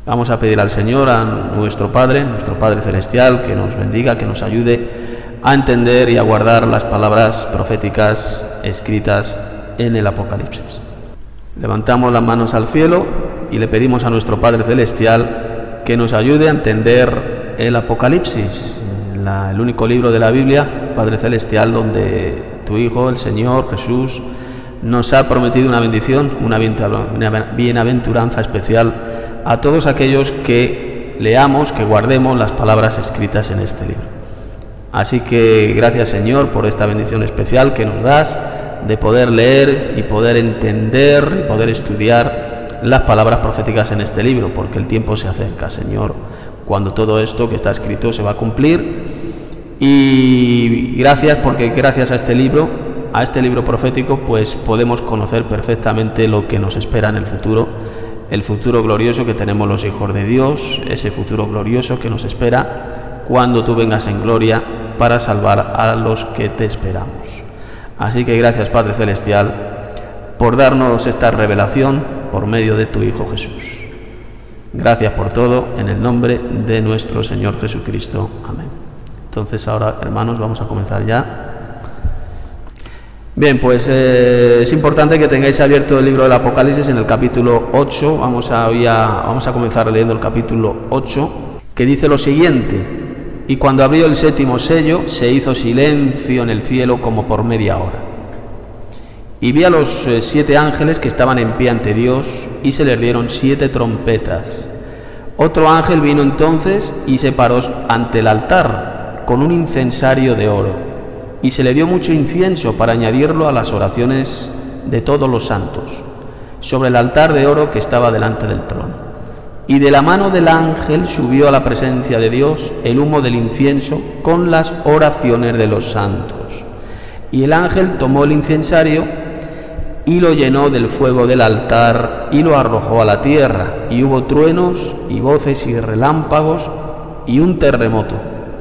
Vamos a pedir al Señor, a nuestro Padre Celestial, que nos bendiga, que nos ayude a entender y a guardar las palabras proféticas escritas en el Apocalipsis. Levantamos las manos al cielo y le pedimos a nuestro Padre Celestial que nos ayude a entender el Apocalipsis, el único libro de la Biblia, Padre Celestial, donde tu Hijo, el Señor Jesús, nos ha prometido una bendición, una bienaventuranza especial a todos aquellos que leamos, que guardemos las palabras escritas en este libro. Así que gracias, Señor, por esta bendición especial que nos das de poder leer y poder entender y poder estudiar las palabras proféticas en este libro, porque el tiempo se acerca, Señor, cuando todo esto que está escrito se va a cumplir. Y gracias, porque gracias a este libro profético, pues podemos conocer perfectamente lo que nos espera en el futuro glorioso que tenemos los hijos de Dios, ese futuro glorioso que nos espera cuando tú vengas en gloria para salvar a los que te esperamos. Así que gracias, Padre Celestial, por darnos esta revelación por medio de tu Hijo Jesús. Gracias por todo, en el nombre de nuestro Señor Jesucristo. Amén. Entonces ahora, hermanos, vamos a comenzar ya. Bien, pues es importante que tengáis abierto el libro del Apocalipsis en el capítulo 8. Vamos a comenzar leyendo el capítulo 8, que dice lo siguiente: y cuando abrió el séptimo sello, se hizo silencio en el cielo como por media hora. Y vi a los 7 ángeles que estaban en pie ante Dios, y se les dieron 7 trompetas. Otro ángel vino entonces y se paró ante el altar con un incensario de oro, y se le dio mucho incienso para añadirlo a las oraciones de todos los santos, sobre el altar de oro que estaba delante del trono. Y de la mano del ángel subió a la presencia de Dios el humo del incienso con las oraciones de los santos. Y el ángel tomó el incensario y lo llenó del fuego del altar y lo arrojó a la tierra, y hubo truenos y voces y relámpagos y un terremoto.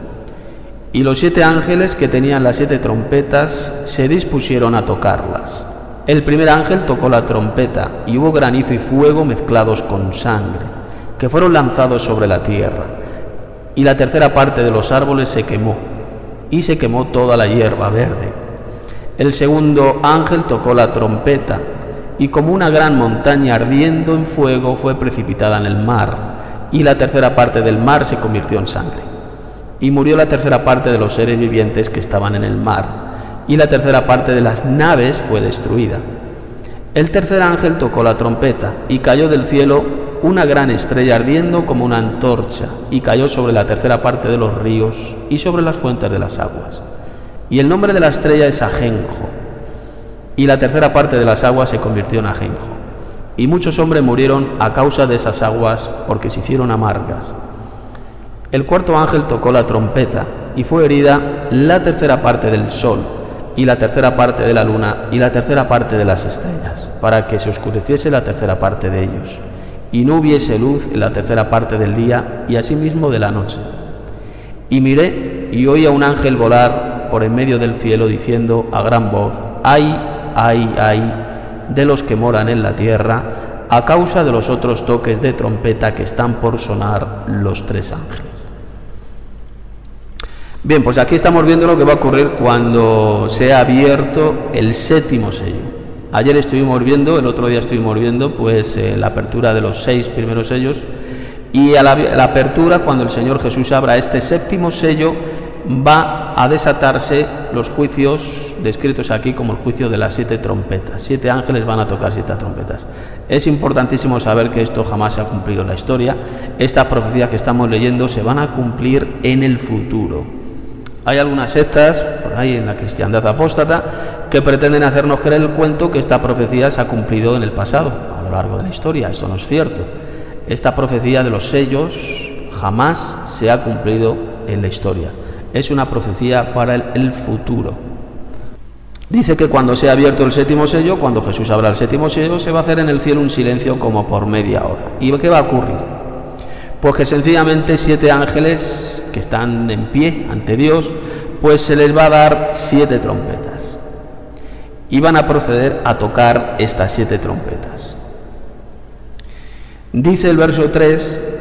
Y los 7 ángeles que tenían las 7 trompetas se dispusieron a tocarlas. El primer ángel tocó la trompeta, y hubo granizo y fuego mezclados con sangre, que fueron lanzados sobre la tierra. Y la tercera parte de los árboles se quemó, y se quemó toda la hierba verde. El segundo ángel tocó la trompeta, y como una gran montaña ardiendo en fuego fue precipitada en el mar, y la tercera parte del mar se convirtió en sangre. Y murió la tercera parte de los seres vivientes que estaban en el mar, y la tercera parte de las naves fue destruida. El tercer ángel tocó la trompeta, y cayó del cielo una gran estrella ardiendo como una antorcha, y cayó sobre la tercera parte de los ríos y sobre las fuentes de las aguas. Y el nombre de la estrella es Ajenjo, y la tercera parte de las aguas se convirtió en ajenjo. Y muchos hombres murieron a causa de esas aguas, porque se hicieron amargas. El cuarto ángel tocó la trompeta, y fue herida la tercera parte del sol, y la tercera parte de la luna, y la tercera parte de las estrellas, para que se oscureciese la tercera parte de ellos, y no hubiese luz en la tercera parte del día, y asimismo de la noche. Y miré, y oí a un ángel volar por en medio del cielo, diciendo a gran voz: ¡ay, ay, ay de los que moran en la tierra, a causa de los otros toques de trompeta que están por sonar los 3 ángeles! Bien, pues aquí estamos viendo lo que va a ocurrir cuando sea abierto el séptimo sello. Ayer estuvimos viendo, el otro día estuvimos viendo, pues la apertura de los 6 primeros sellos, y a la apertura, cuando el Señor Jesús abra este séptimo sello, va a desatarse los juicios descritos aquí como el juicio de las 7 trompetas. 7 ángeles van a tocar 7 trompetas. Es importantísimo saber que esto jamás se ha cumplido en la historia. Estas profecías que estamos leyendo se van a cumplir en el futuro. Hay algunas sectas por ahí en la cristiandad apóstata que pretenden hacernos creer el cuento que esta profecía se ha cumplido en el pasado, a lo largo de la historia. Esto no es cierto. Esta profecía de los sellos jamás se ha cumplido en la historia. Es una profecía para el futuro. Dice que cuando sea abierto el séptimo sello, cuando Jesús abra el séptimo sello, se va a hacer en el cielo un silencio como por media hora. ¿Y qué va a ocurrir? Pues que sencillamente 7 ángeles que están en pie ante Dios, pues se les va a dar 7 trompetas. Y van a proceder a tocar estas 7 trompetas. Dice el verso 3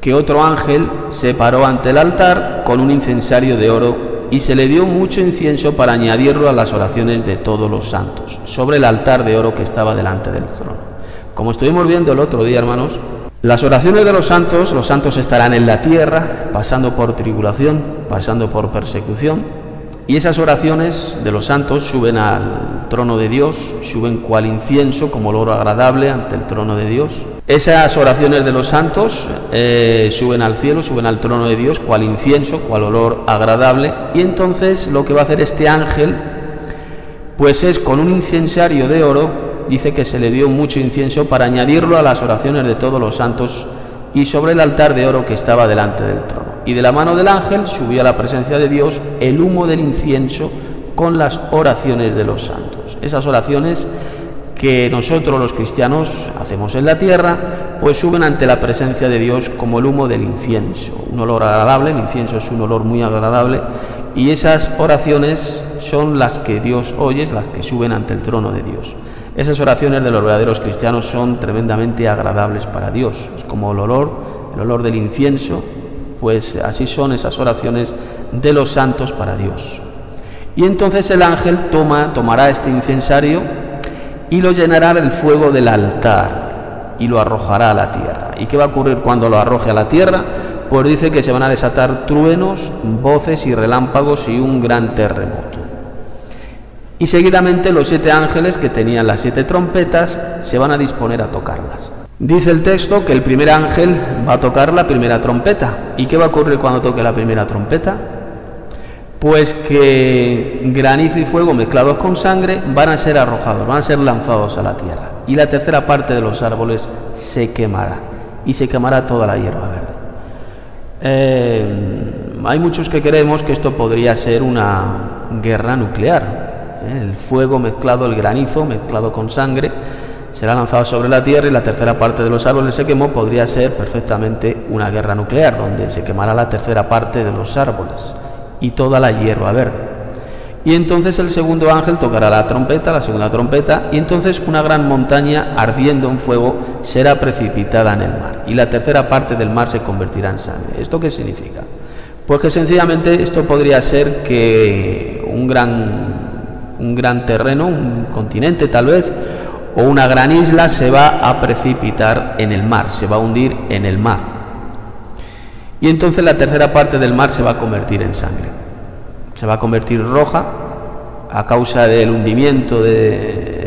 que otro ángel se paró ante el altar con un incensario de oro y se le dio mucho incienso para añadirlo a las oraciones de todos los santos, sobre el altar de oro que estaba delante del trono. Como estuvimos viendo el otro día, hermanos, las oraciones de los santos estarán en la tierra, pasando por tribulación, pasando por persecución, y esas oraciones de los santos suben al trono de Dios, suben cual incienso como olor agradable ante el trono de Dios. Esas oraciones de los santos suben al cielo, suben al trono de Dios cual incienso, cual olor agradable, y entonces lo que va a hacer este ángel pues es con un incensario de oro, dice que se le dio mucho incienso para añadirlo a las oraciones de todos los santos y sobre el altar de oro que estaba delante del trono. Y de la mano del ángel subió a la presencia de Dios el humo del incienso con las oraciones de los santos. Esas oraciones que nosotros los cristianos hacemos en la tierra, pues suben ante la presencia de Dios como el humo del incienso, un olor agradable. El incienso es un olor muy agradable, y esas oraciones son las que Dios oye, las que suben ante el trono de Dios. Esas oraciones de los verdaderos cristianos son tremendamente agradables para Dios, es como el olor del incienso, pues así son esas oraciones de los santos para Dios. Y entonces el ángel tomará este incensario y lo llenará del fuego del altar y lo arrojará a la tierra. ¿Y qué va a ocurrir cuando lo arroje a la tierra? Pues dice que se van a desatar truenos, voces y relámpagos y un gran terremoto. Y seguidamente los 7 ángeles que tenían las 7 trompetas se van a disponer a tocarlas. Dice el texto que el primer ángel va a tocar la primera trompeta. ¿Y qué va a ocurrir cuando toque la primera trompeta? Pues que granizo y fuego mezclados con sangre van a ser arrojados, van a ser lanzados a la tierra. Y la tercera parte de los árboles se quemará. Y se quemará toda la hierba verde. Hay muchos que creemos que esto podría ser una guerra nuclear. El fuego mezclado, el granizo mezclado con sangre será lanzado sobre la tierra y la tercera parte de los árboles se quemó. Podría ser perfectamente una guerra nuclear donde se quemará la tercera parte de los árboles y toda la hierba verde. Y entonces el segundo ángel tocará la trompeta, la segunda trompeta, y entonces una gran montaña ardiendo en fuego será precipitada en el mar y la tercera parte del mar se convertirá en sangre. ¿Esto qué significa? Pues que sencillamente esto podría ser que un gran terreno, un continente tal vez, o una gran isla se va a precipitar en el mar, se va a hundir en el mar. Y entonces la tercera parte del mar se va a convertir en sangre. Se va a convertir roja a causa del hundimiento de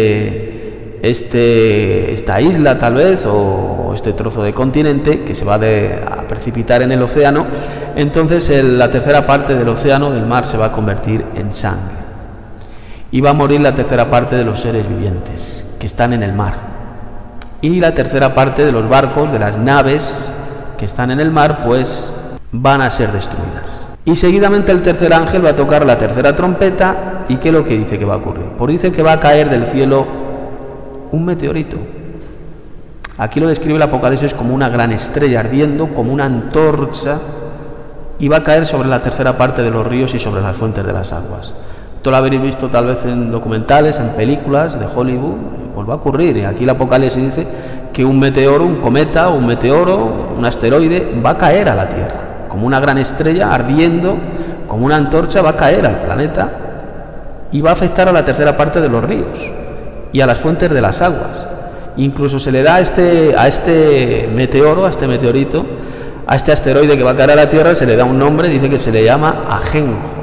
esta isla tal vez, o este trozo de continente que se va a precipitar en el océano. Entonces la tercera parte del océano, del mar, se va a convertir en sangre. Y va a morir la tercera parte de los seres vivientes que están en el mar. Y la tercera parte de los barcos, de las naves que están en el mar, pues van a ser destruidas. Y seguidamente el tercer ángel va a tocar la tercera trompeta. ¿Y qué es lo que dice que va a ocurrir? Pues dice que va a caer del cielo un meteorito. Aquí lo describe el Apocalipsis como una gran estrella ardiendo, como una antorcha, y va a caer sobre la tercera parte de los ríos y sobre las fuentes de las aguas. Esto lo habréis visto tal vez en documentales, en películas de Hollywood, pues va a ocurrir. Y aquí el Apocalipsis dice que un meteoro, un cometa, un meteoro, un asteroide va a caer a la Tierra, como una gran estrella ardiendo, como una antorcha, va a caer al planeta y va a afectar a la tercera parte de los ríos y a las fuentes de las aguas. Incluso se le da a este meteoro, a este meteorito, a este asteroide que va a caer a la Tierra, se le da un nombre, dice que se le llama ajenjo.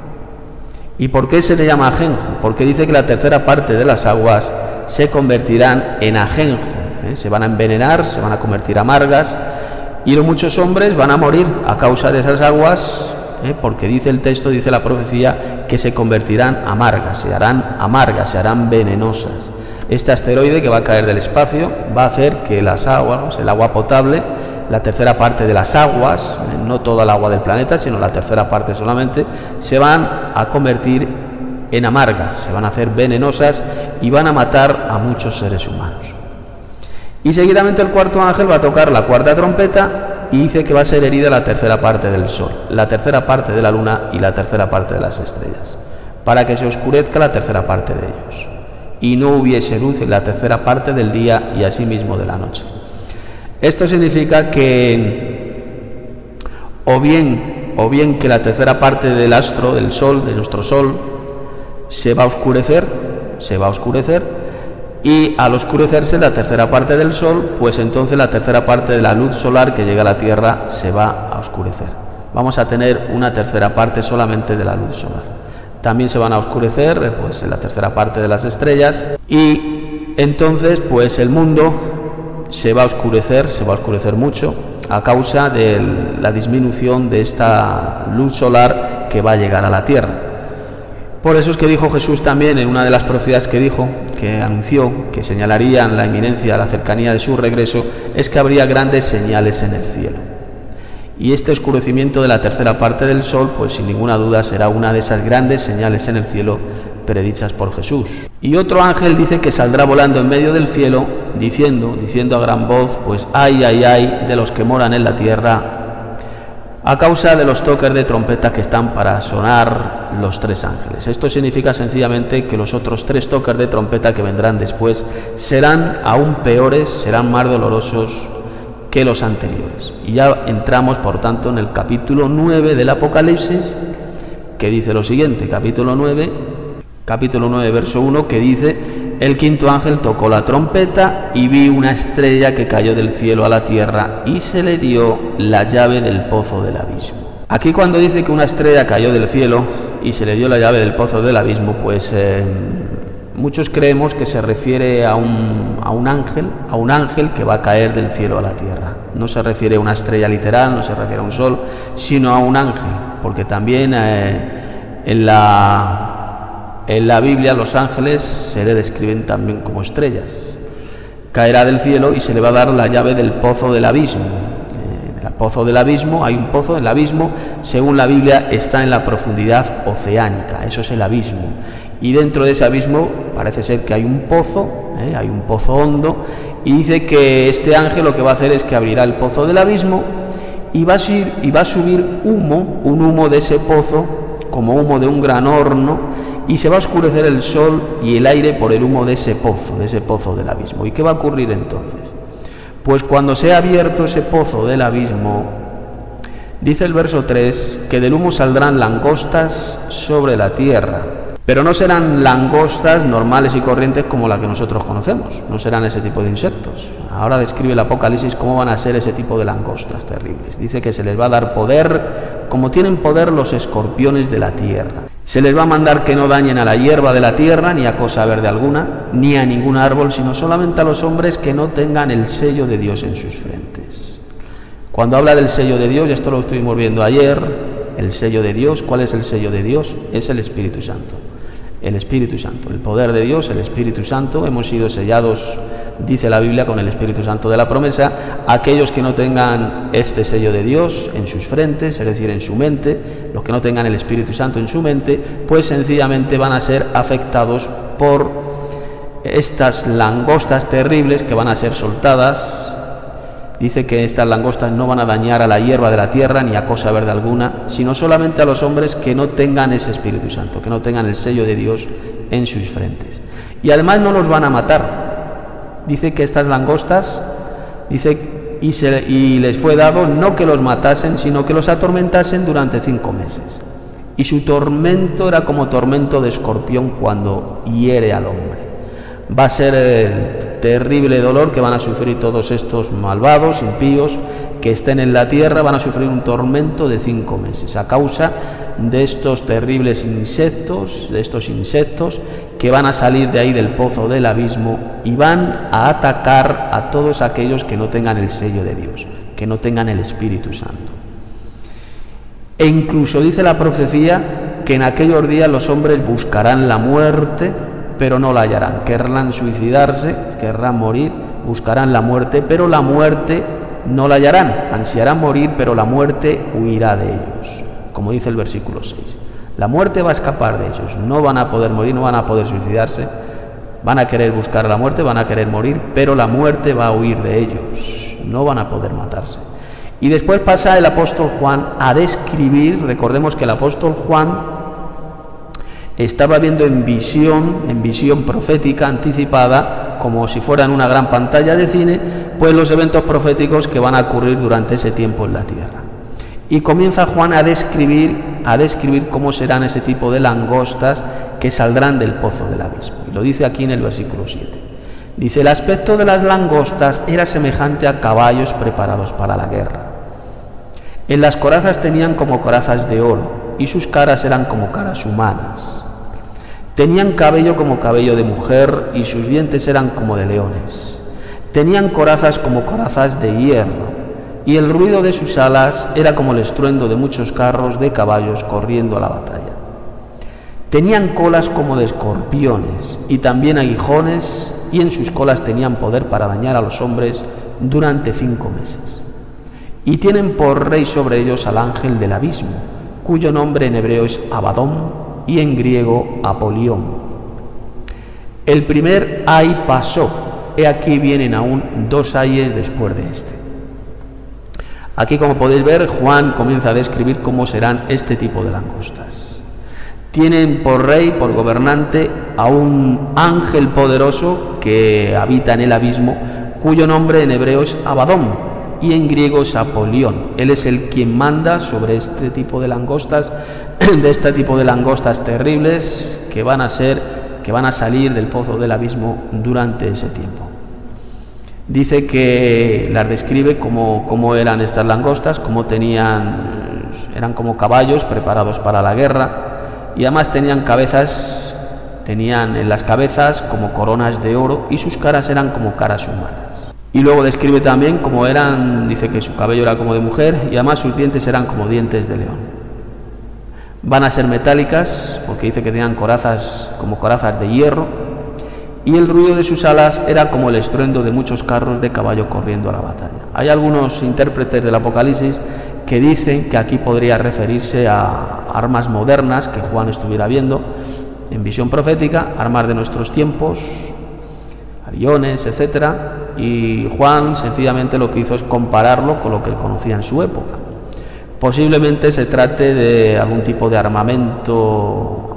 ¿Y por qué se le llama ajenjo? Porque dice que la tercera parte de las aguas se convertirán en ajenjo, se van a envenenar, se van a convertir amargas, y muchos hombres van a morir a causa de esas aguas, porque dice el texto, dice la profecía, que se convertirán amargas, se harán venenosas. Este asteroide que va a caer del espacio va a hacer que las aguas, el agua potable, la tercera parte de las aguas, no toda el agua del planeta, sino la tercera parte solamente, se van a convertir en amargas, se van a hacer venenosas y van a matar a muchos seres humanos. Y seguidamente el cuarto ángel va a tocar la cuarta trompeta y dice que va a ser herida la tercera parte del sol, la tercera parte de la luna y la tercera parte de las estrellas, para que se oscurezca la tercera parte de ellos y no hubiese luz en la tercera parte del día y asimismo de la noche. Esto significa que o bien que la tercera parte del astro, del sol, de nuestro sol, se va a oscurecer, y al oscurecerse la tercera parte del sol, pues entonces la tercera parte de la luz solar que llega a la Tierra se va a oscurecer. Vamos a tener una tercera parte solamente de la luz solar. También se van a oscurecer pues en la tercera parte de las estrellas, y entonces pues el mundo se va a oscurecer mucho a causa de la disminución de esta luz solar que va a llegar a la Tierra. Por eso es que dijo Jesús también en una de las profecías que anunció, que señalarían la inminencia, la cercanía de su regreso, es que habría grandes señales en el cielo. Y este oscurecimiento de la tercera parte del sol, pues sin ninguna duda será una de esas grandes señales en el cielo predichas por Jesús. Y otro ángel dice que saldrá volando en medio del cielo, diciendo a gran voz, pues ay, ay, ay de los que moran en la tierra, a causa de los toques de trompeta que están para sonar los 3 ángeles. Esto significa sencillamente que los otros 3 toques de trompeta que vendrán después serán aún peores, serán más dolorosos que los anteriores. Y ya entramos, por tanto, en el capítulo 9 del Apocalipsis, que dice lo siguiente, capítulo 9, verso 1, que dice: el quinto ángel tocó la trompeta y vi una estrella que cayó del cielo a la tierra y se le dio la llave del pozo del abismo. Aquí cuando dice que una estrella cayó del cielo y se le dio la llave del pozo del abismo, pues muchos creemos que se refiere a un ángel que va a caer del cielo a la tierra. No se refiere a una estrella literal, no se refiere a un sol, sino a un ángel, porque también en la Biblia los ángeles se le describen también como estrellas. Caerá del cielo y se le va a dar la llave del pozo del abismo. El pozo del abismo, hay un pozo, el abismo, según la Biblia, está en la profundidad oceánica, eso es el abismo. Y dentro de ese abismo parece ser que hay un pozo hondo, y dice que este ángel lo que va a hacer es que abrirá el pozo del abismo y va a subir un humo de ese pozo, como humo de un gran horno, y se va a oscurecer el sol y el aire por el humo de ese pozo del abismo. ¿Y qué va a ocurrir entonces? Pues cuando sea abierto ese pozo del abismo, dice el verso 3, que del humo saldrán langostas sobre la tierra, pero no serán langostas normales y corrientes como la que nosotros conocemos, no serán ese tipo de insectos. Ahora describe el Apocalipsis cómo van a ser ese tipo de langostas terribles. Dice que se les va a dar poder, como tienen poder los escorpiones de la tierra. Se les va a mandar que no dañen a la hierba de la tierra, ni a cosa verde alguna, ni a ningún árbol, sino solamente a los hombres que no tengan el sello de Dios en sus frentes. Cuando habla del sello de Dios, y esto lo estuvimos viendo ayer, el sello de Dios, ¿cuál es el sello de Dios? Es el Espíritu Santo. El Espíritu Santo, el poder de Dios, el Espíritu Santo. Hemos sido sellados, dice la Biblia, con el Espíritu Santo de la promesa. Aquellos que no tengan este sello de Dios en sus frentes, es decir, en su mente, los que no tengan el Espíritu Santo en su mente, pues sencillamente van a ser afectados por estas langostas terribles que van a ser soltadas. Dice que estas langostas no van a dañar a la hierba de la tierra ni a cosa verde alguna, sino solamente a los hombres que no tengan ese Espíritu Santo, que no tengan el sello de Dios en sus frentes. Y además no los van a matar. Dice que estas langostas, y les fue dado no que los matasen, sino que los atormentasen durante 5 meses. Y su tormento era como tormento de escorpión cuando hiere al hombre. Va a ser el terrible dolor que van a sufrir todos estos malvados, impíos, que estén en la tierra. Van a sufrir un tormento de 5 meses a causa de estos terribles insectos, que van a salir de ahí del pozo del abismo y van a atacar a todos aquellos que no tengan el sello de Dios, que no tengan el Espíritu Santo. E incluso dice la profecía que en aquellos días los hombres buscarán la muerte, pero no la hallarán. Querrán suicidarse, querrán morir, buscarán la muerte, pero la muerte no la hallarán. Ansiarán morir, pero la muerte huirá de ellos, como dice el versículo 6. La muerte va a escapar de ellos, no van a poder morir, no van a poder suicidarse, van a querer buscar la muerte, van a querer morir, pero la muerte va a huir de ellos, no van a poder matarse. Y después pasa el apóstol Juan a describir, recordemos que el apóstol Juan estaba viendo en visión profética anticipada, como si fuera en una gran pantalla de cine, pues los eventos proféticos que van a ocurrir durante ese tiempo en la tierra. Y comienza Juan a describir cómo serán ese tipo de langostas que saldrán del pozo del abismo. Y lo dice aquí en el versículo 7. Dice: el aspecto de las langostas era semejante a caballos preparados para la guerra. En las corazas tenían como corazas de oro, y sus caras eran como caras humanas. Tenían cabello como cabello de mujer, y sus dientes eran como de leones. Tenían corazas como corazas de hierro, y el ruido de sus alas era como el estruendo de muchos carros de caballos corriendo a la batalla. Tenían colas como de escorpiones, y también aguijones, y en sus colas tenían poder para dañar a los hombres durante 5 meses. Y tienen por rey sobre ellos al ángel del abismo, cuyo nombre en hebreo es Abadón y en griego Apolión. El primer ay pasó, he aquí vienen aún 2 ayes después de este. Aquí, como podéis ver, Juan comienza a describir cómo serán este tipo de langostas. Tienen por rey, por gobernante, a un ángel poderoso que habita en el abismo, cuyo nombre en hebreo es Abadón y en griego es Apolión. Él es el quien manda sobre este tipo de langostas, terribles que van a salir del pozo del abismo durante ese tiempo. Dice que las describe cómo eran estas langostas, eran como caballos preparados para la guerra, y además tenían en las cabezas como coronas de oro, y sus caras eran como caras humanas. Y luego describe también cómo eran, dice que su cabello era como de mujer, y además sus dientes eran como dientes de león. Van a ser metálicas, porque dice que tenían corazas como corazas de hierro, y el ruido de sus alas era como el estruendo de muchos carros de caballo corriendo a la batalla. Hay algunos intérpretes del Apocalipsis que dicen que aquí podría referirse a armas modernas que Juan estuviera viendo en visión profética, armas de nuestros tiempos, aviones, etcétera, y Juan sencillamente lo que hizo es compararlo con lo que conocía en su época. Posiblemente se trate de algún tipo de armamento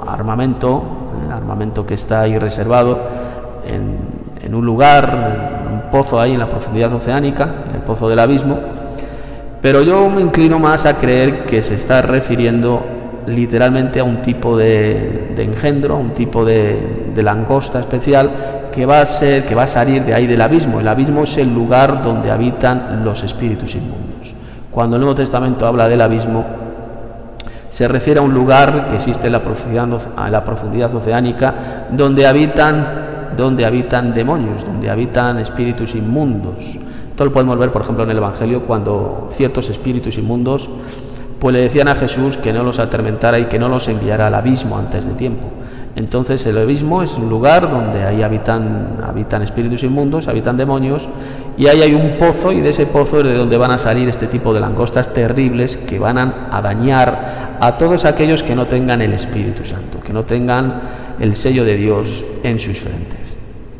que está ahí reservado en un lugar, un pozo ahí en la profundidad oceánica, el pozo del abismo, pero yo me inclino más a creer que se está refiriendo literalmente a un tipo de engendro, a un tipo de langosta especial que va a salir de ahí del abismo. El abismo es el lugar donde habitan los espíritus inmundos. Cuando el Nuevo Testamento habla del abismo, se refiere a un lugar que existe en la profundidad oceánica donde habitan demonios, donde habitan espíritus inmundos. Esto lo podemos ver, por ejemplo, en el Evangelio, cuando ciertos espíritus inmundos pues le decían a Jesús que no los atormentara y que no los enviara al abismo antes de tiempo. Entonces el abismo es un lugar donde ahí habitan espíritus inmundos, habitan demonios, y ahí hay un pozo, y de ese pozo es de donde van a salir este tipo de langostas terribles que van a dañar a todos aquellos que no tengan el Espíritu Santo, que no tengan el sello de Dios en sus frentes.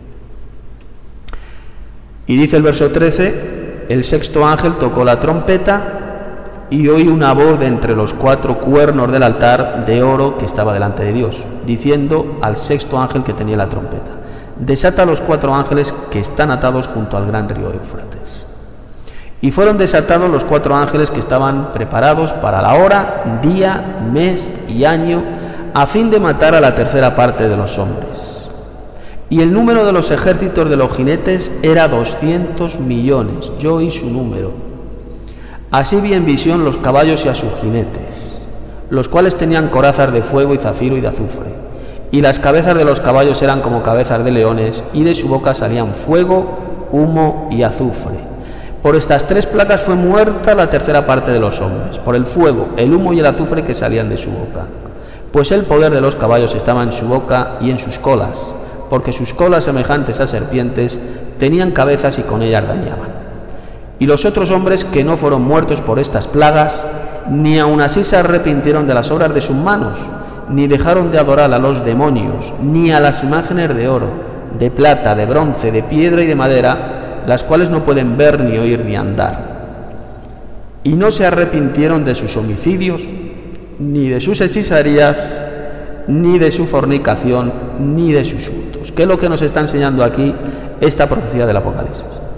Y dice el verso 13: el sexto ángel tocó la trompeta, y oí una voz de entre los 4 cuernos del altar de oro que estaba delante de Dios, diciendo al sexto ángel que tenía la trompeta: desata a los 4 ángeles que están atados junto al gran río Éufrates. Y fueron desatados los 4 ángeles que estaban preparados para la hora, día, mes y año, a fin de matar a la tercera parte de los hombres. Y el número de los ejércitos de los jinetes era 200 millones, yo oí su número. Así vi en visión los caballos y a sus jinetes, los cuales tenían corazas de fuego y zafiro y de azufre, y las cabezas de los caballos eran como cabezas de leones, y de su boca salían fuego, humo y azufre. Por estas 3 plagas fue muerta la tercera parte de los hombres, por el fuego, el humo y el azufre que salían de su boca. Pues el poder de los caballos estaba en su boca y en sus colas, porque sus colas, semejantes a serpientes, tenían cabezas y con ellas dañaban. Y los otros hombres que no fueron muertos por estas plagas, ni aun así se arrepintieron de las obras de sus manos, ni dejaron de adorar a los demonios, ni a las imágenes de oro, de plata, de bronce, de piedra y de madera, las cuales no pueden ver, ni oír, ni andar. Y no se arrepintieron de sus homicidios, ni de sus hechizarías, ni de su fornicación, ni de sus hurtos. ¿Qué es lo que nos está enseñando aquí esta profecía del Apocalipsis?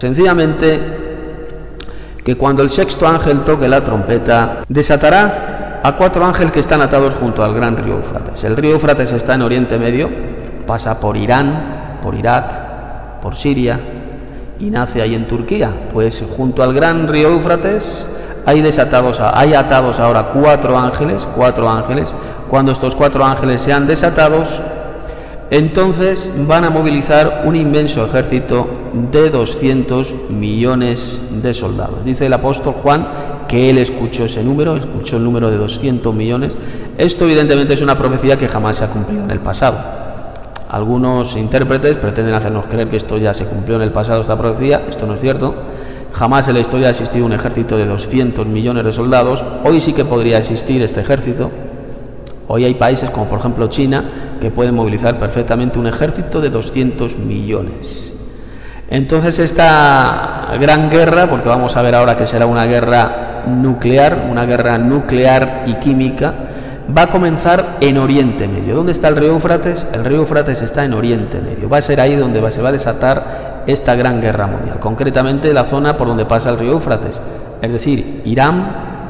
Sencillamente que cuando el sexto ángel toque la trompeta, desatará a 4 ángeles que están atados junto al gran río Éufrates. El río Éufrates está en Oriente Medio, pasa por Irán, por Irak, por Siria y nace ahí en Turquía. Pues junto al gran río Éufrates hay atados ahora 4 ángeles. Cuando estos 4 ángeles sean desatados, entonces van a movilizar un inmenso ejército de 200 millones de soldados. Dice el apóstol Juan que él escuchó el número de 200 millones. Esto evidentemente es una profecía que jamás se ha cumplido en el pasado. Algunos intérpretes pretenden hacernos creer que esto ya se cumplió en el pasado, esta profecía. Esto no es cierto. Jamás en la historia ha existido un ejército de 200 millones de soldados. Hoy sí que podría existir este ejército. Hoy hay países como por ejemplo China que pueden movilizar perfectamente un ejército de 200 millones. Entonces esta gran guerra, porque vamos a ver ahora que será una guerra nuclear y química, va a comenzar en Oriente Medio. ¿Dónde está el río Éufrates? El río Éufrates está en Oriente Medio. Va a ser ahí donde se va a desatar esta gran guerra mundial. Concretamente la zona por donde pasa el río Éufrates, es decir, Irán,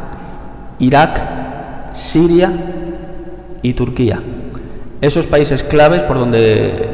Irak, Siria y Turquía. Esos países claves por donde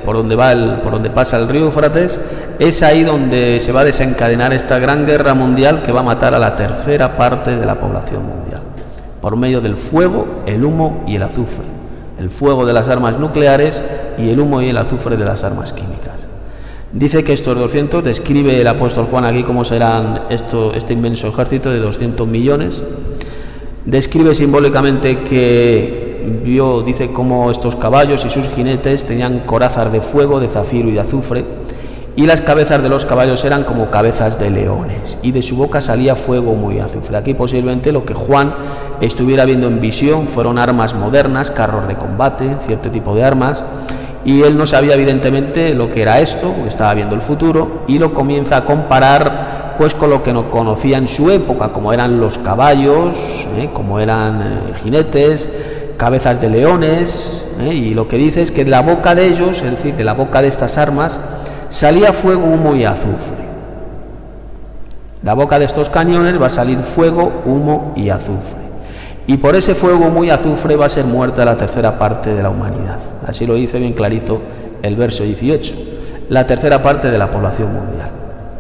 pasa el río Éufrates, es ahí donde se va a desencadenar esta gran guerra mundial que va a matar a la tercera parte de la población mundial, por medio del fuego, el humo y el azufre. El fuego de las armas nucleares y el humo y el azufre de las armas químicas. Dice que estos 200, describe el apóstol Juan aquí cómo serán este inmenso ejército de 200 millones. Describe simbólicamente que dice cómo estos caballos y sus jinetes tenían corazas de fuego, de zafiro y de azufre, y las cabezas de los caballos eran como cabezas de leones, y de su boca salía fuego, humo y azufre. Aquí posiblemente lo que Juan estuviera viendo en visión fueron armas modernas, carros de combate, cierto tipo de armas, y él no sabía evidentemente lo que era esto, porque estaba viendo el futuro, y lo comienza a comparar pues con lo que no conocía en su época, como eran los caballos, como eran jinetes, cabezas de leones, y lo que dice es que de la boca de ellos, es decir, de la boca de estas armas, salía fuego, humo y azufre. De la boca de estos cañones va a salir fuego, humo y azufre. Y por ese fuego, humo y azufre va a ser muerta la tercera parte de la humanidad. Así lo dice bien clarito el verso 18. La tercera parte de la población mundial.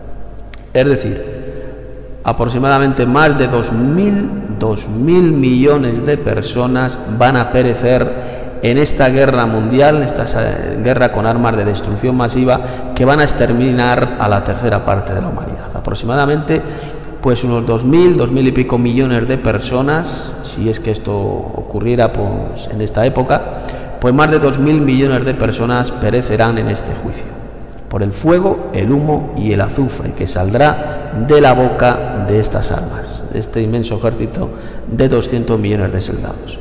Es decir, aproximadamente más de 2.000 millones de personas van a perecer en esta guerra mundial, esta guerra con armas de destrucción masiva que van a exterminar a la tercera parte de la humanidad. Aproximadamente pues unos 2.000 y pico millones de personas, si es que esto ocurriera pues en esta época, pues más de 2.000 millones de personas perecerán en este juicio por el fuego, el humo y el azufre que saldrá de la boca de estas armas, de este inmenso ejército de 200 millones de soldados.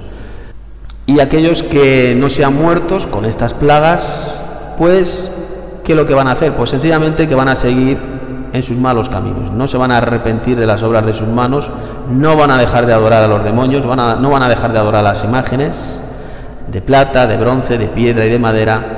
Y aquellos que no sean muertos con estas plagas, pues, ¿qué es lo que van a hacer? Pues sencillamente que van a seguir en sus malos caminos, no se van a arrepentir de las obras de sus manos, no van a dejar de adorar a los demonios, no van a dejar de adorar las imágenes de plata, de bronce, de piedra y de madera.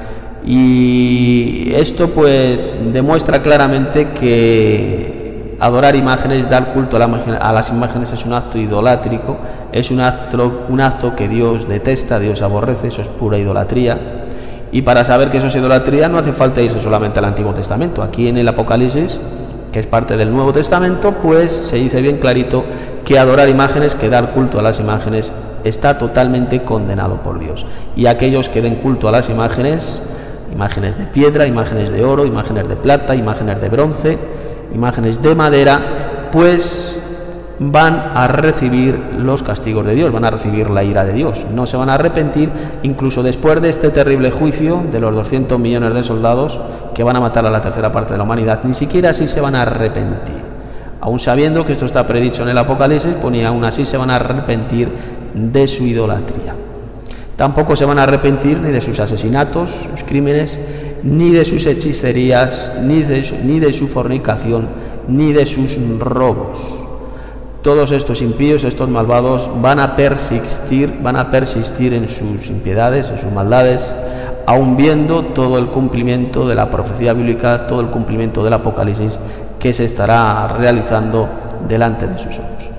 Y esto pues demuestra claramente que adorar imágenes, dar culto a las imágenes es un acto idolátrico, es un acto que Dios detesta, Dios aborrece, eso es pura idolatría. Y para saber que eso es idolatría no hace falta irse solamente al Antiguo Testamento. Aquí en el Apocalipsis, que es parte del Nuevo Testamento, pues se dice bien clarito que adorar imágenes, que dar culto a las imágenes, está totalmente condenado por Dios. Y aquellos que den culto a las imágenes de piedra, imágenes de oro, imágenes de plata, imágenes de bronce, imágenes de madera, pues van a recibir los castigos de Dios, van a recibir la ira de Dios, no se van a arrepentir, incluso después de este terrible juicio de los 200 millones de soldados que van a matar a la tercera parte de la humanidad, ni siquiera así se van a arrepentir, aún sabiendo que esto está predicho en el Apocalipsis, pues ni aún así se van a arrepentir de su idolatría. Tampoco se van a arrepentir ni de sus asesinatos, sus crímenes, ni de sus hechicerías, ni de su fornicación, ni de sus robos. Todos estos impíos, estos malvados, van a persistir en sus impiedades, en sus maldades, aún viendo todo el cumplimiento de la profecía bíblica, todo el cumplimiento del Apocalipsis que se estará realizando delante de sus ojos.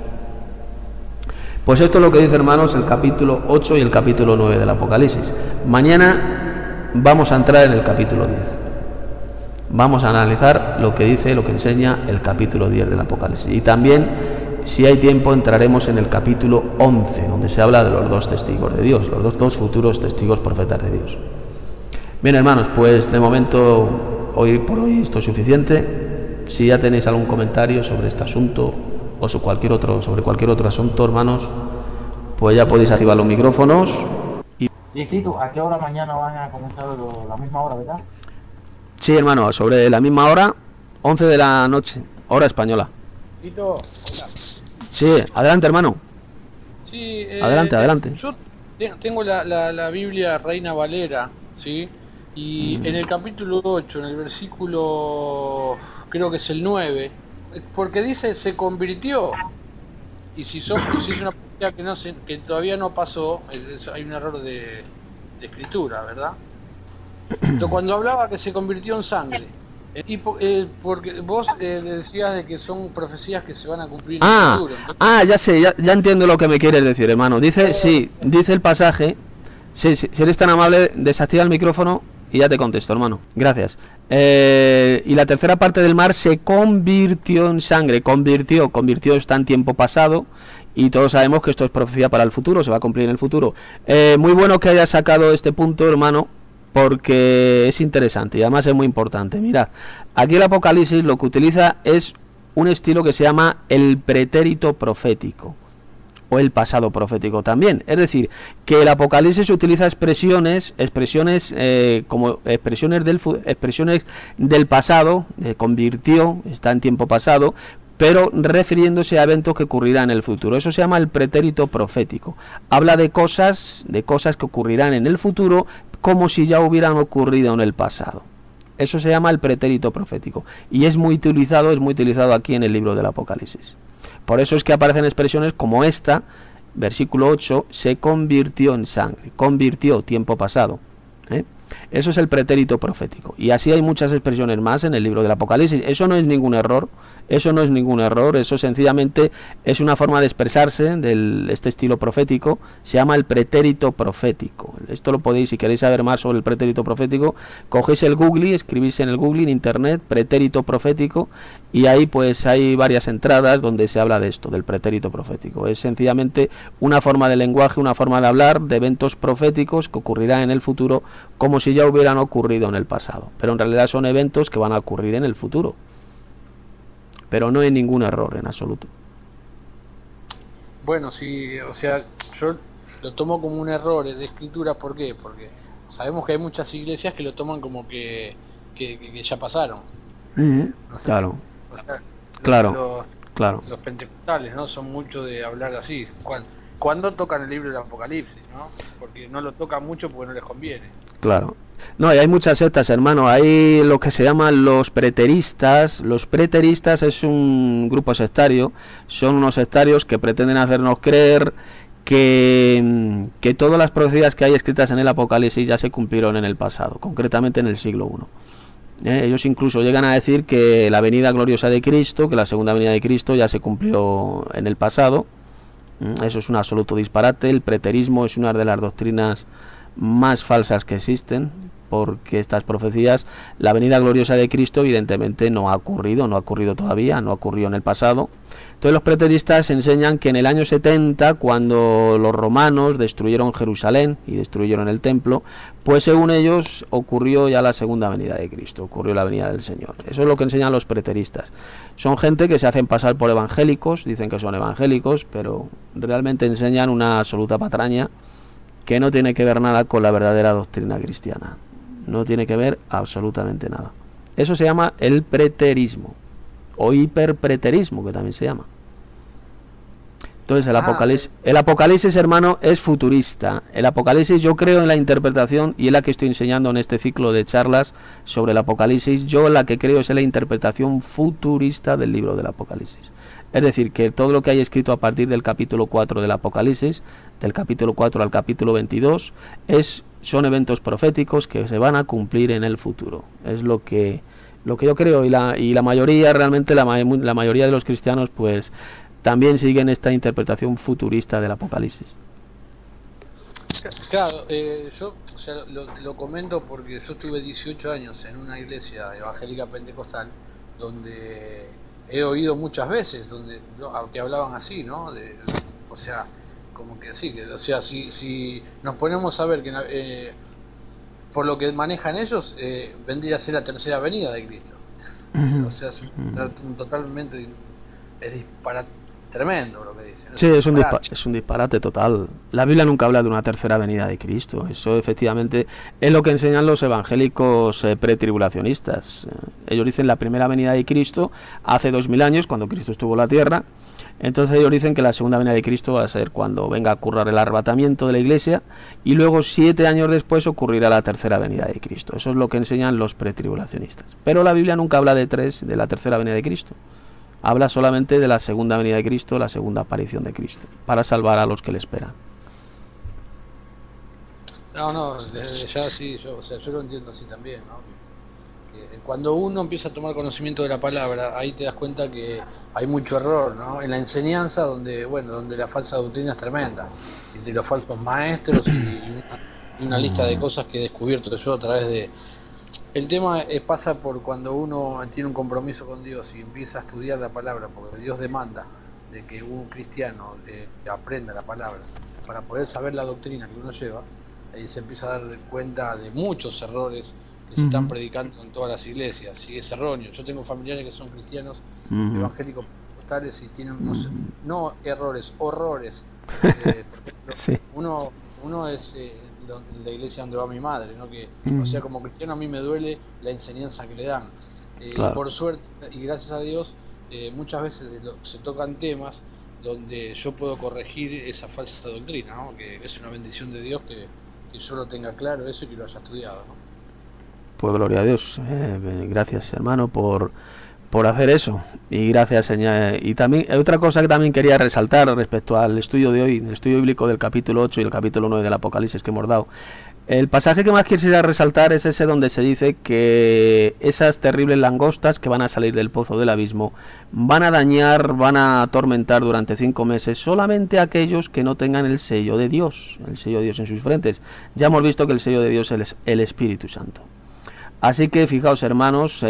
Pues esto es lo que dice, hermanos, el capítulo 8 y el capítulo 9 del Apocalipsis. Mañana vamos a entrar en el capítulo 10. Vamos a analizar lo que dice, lo que enseña el capítulo 10 del Apocalipsis. Y también, si hay tiempo, entraremos en el capítulo 11, donde se habla de los dos testigos de Dios, los dos futuros testigos profetas de Dios. Bien, hermanos, pues de momento, hoy por hoy esto es suficiente. Si ya tenéis algún comentario sobre este asunto o sobre cualquier otro asunto, hermanos, pues ya podéis activar los micrófonos. Sí, Tito, ¿a qué hora mañana van a comenzar la misma hora, verdad? Sí, hermano, sobre la misma hora, 11 de la noche, hora española. Tito, hola. Sí, adelante, hermano. Sí, adelante. Yo tengo la Biblia Reina Valera, ¿sí? Y en el capítulo 8, en el versículo, creo que es el 9, porque dice se convirtió. Y si es una profecía que todavía no pasó, hay un error de escritura, ¿verdad? Pero cuando hablaba que se convirtió en sangre, porque vos decías de que son profecías que se van a cumplir en el futuro. Entonces, Ya sé, ya entiendo lo que me quieres decir, hermano. Dice el pasaje. Sí, si eres tan amable, desactiva el micrófono y ya te contesto, hermano. Gracias. Y la tercera parte del mar se convirtió en sangre. Convirtió está en tiempo pasado. Y todos sabemos que esto es profecía para el futuro, se va a cumplir en el futuro. Muy bueno que hayas sacado este punto, hermano, porque es interesante y además es muy importante. Mirad, aquí el Apocalipsis lo que utiliza es un estilo que se llama el pretérito profético o el pasado profético también. Es decir, que el Apocalipsis utiliza expresiones como expresiones del pasado, convirtió, está en tiempo pasado, pero refiriéndose a eventos que ocurrirán en el futuro. Eso se llama el pretérito profético. Habla de cosas que ocurrirán en el futuro como si ya hubieran ocurrido en el pasado. Eso se llama el pretérito profético y es muy utilizado aquí en el libro del Apocalipsis. Por eso es que aparecen expresiones como esta, versículo 8, se convirtió en sangre, convirtió, tiempo pasado. Eso es el pretérito profético. Y así hay muchas expresiones más en el libro del Apocalipsis. Eso no es ningún error, eso sencillamente es una forma de expresarse de este estilo profético, se llama el pretérito profético. Esto lo podéis, si queréis saber más sobre el pretérito profético, cogéis el Google, escribís en el Google, en internet, pretérito profético, y ahí pues hay varias entradas donde se habla de esto, del pretérito profético. Es sencillamente una forma de lenguaje, una forma de hablar de eventos proféticos que ocurrirán en el futuro como si ya hubieran ocurrido en el pasado, pero en realidad son eventos que van a ocurrir en el futuro. Pero no hay ningún error en absoluto. bueno, sí, o sea, yo lo tomo como un error de escritura. ¿Por qué? Porque sabemos que hay muchas iglesias que lo toman como que ya pasaron. No sé Claro, o sea, claro. los pentecostales, ¿no? Son mucho de hablar así. Cuando tocan el libro del Apocalipsis, ¿no? Porque no lo tocan mucho porque no les conviene. Claro. No, y hay muchas sectas, hermano. Hay lo que se llaman los preteristas. Los preteristas es un grupo sectario. Son unos sectarios que pretenden hacernos creer que todas las profecías que hay escritas en el Apocalipsis ya se cumplieron en el pasado, concretamente en el siglo I. Ellos incluso llegan a decir que la venida gloriosa de Cristo, que la segunda venida de Cristo ya se cumplió en el pasado. Eso es un absoluto disparate. El preterismo es una de las doctrinas más falsas que existen, porque estas profecías, la venida gloriosa de Cristo evidentemente no ha ocurrido todavía, no ha ocurrido en el pasado. Entonces los preteristas enseñan que en el año 70, cuando los romanos destruyeron Jerusalén y destruyeron el templo, pues según ellos ocurrió ya la segunda venida de Cristo, ocurrió la venida del Señor. Eso es lo que enseñan los preteristas. Son gente que se hacen pasar por evangélicos, dicen que son evangélicos, pero realmente enseñan una absoluta patraña que no tiene que ver nada con la verdadera doctrina cristiana. No tiene que ver absolutamente nada. Eso se llama el preterismo o hiperpreterismo, que también se llama. Entonces el Apocalipsis, hermano, es futurista. El Apocalipsis, yo creo en la interpretación, y es la que estoy enseñando en este ciclo de charlas sobre el Apocalipsis. Yo la que creo es en la interpretación futurista del libro del Apocalipsis. Es decir, que todo lo que hay escrito a partir del capítulo 4 del Apocalipsis, del capítulo 4 al capítulo 22, es son eventos proféticos que se van a cumplir en el futuro. Es lo que yo creo, y la mayoría, realmente la mayoría de los cristianos, pues también siguen esta interpretación futurista del Apocalipsis. Claro, yo, o sea, lo comento porque yo estuve 18 años en una iglesia evangélica pentecostal donde he oído muchas veces que hablaban así, ¿no? O sea, como que sí, o sea, si nos ponemos a ver que por lo que manejan ellos, vendría a ser la tercera venida de Cristo. O sea, es totalmente, es disparate, tremendo lo que dicen. Sí, es un disparate total. La Biblia nunca habla de una tercera venida de Cristo. Eso efectivamente es lo que enseñan los evangélicos pretribulacionistas. Ellos dicen la primera venida de Cristo hace 2000 años, cuando Cristo estuvo en la tierra. Entonces ellos dicen que la segunda venida de Cristo va a ser cuando venga a ocurrir el arrebatamiento de la iglesia, y luego 7 años después ocurrirá la tercera venida de Cristo. Eso es lo que enseñan los pretribulacionistas. Pero la Biblia nunca habla de la tercera venida de Cristo. Habla solamente de la segunda venida de Cristo, la segunda aparición de Cristo, para salvar a los que le esperan. No, desde ya sí, yo lo entiendo así también, ¿no? Que cuando uno empieza a tomar conocimiento de la palabra, ahí te das cuenta que hay mucho error, ¿no? En la enseñanza, donde la falsa doctrina es tremenda, y de los falsos maestros, y una lista de cosas que he descubierto yo a través de... El tema pasa por cuando uno tiene un compromiso con Dios y empieza a estudiar la palabra, porque Dios demanda de que un cristiano aprenda la palabra para poder saber la doctrina que uno lleva. Ahí se empieza a dar cuenta de muchos errores que se están predicando en todas las iglesias, y es erróneo. Yo tengo familiares que son cristianos evangélicos pentecostales y tienen no errores, horrores. Por ejemplo, sí. Uno es la iglesia donde va mi madre, ¿no? Que, o sea, como cristiano a mí me duele la enseñanza que le dan. Claro. Y por suerte y gracias a Dios, muchas veces se tocan temas donde yo puedo corregir esa falsa doctrina, ¿no? Que es una bendición de Dios que yo lo tenga claro eso y que lo haya estudiado, ¿no? Pues gloria a Dios. Gracias, hermano, por hacer eso. Y gracias, señor. Y también otra cosa que también quería resaltar respecto al estudio de hoy, el estudio bíblico del capítulo 8 y el capítulo 9 del Apocalipsis que hemos dado. El pasaje que más quisiera resaltar es ese donde se dice que esas terribles langostas que van a salir del pozo del abismo van a dañar, van a atormentar durante 5 meses solamente a aquellos que no tengan el sello de Dios en sus frentes. Ya hemos visto que el sello de Dios es el Espíritu Santo. Así que fijaos, hermanos,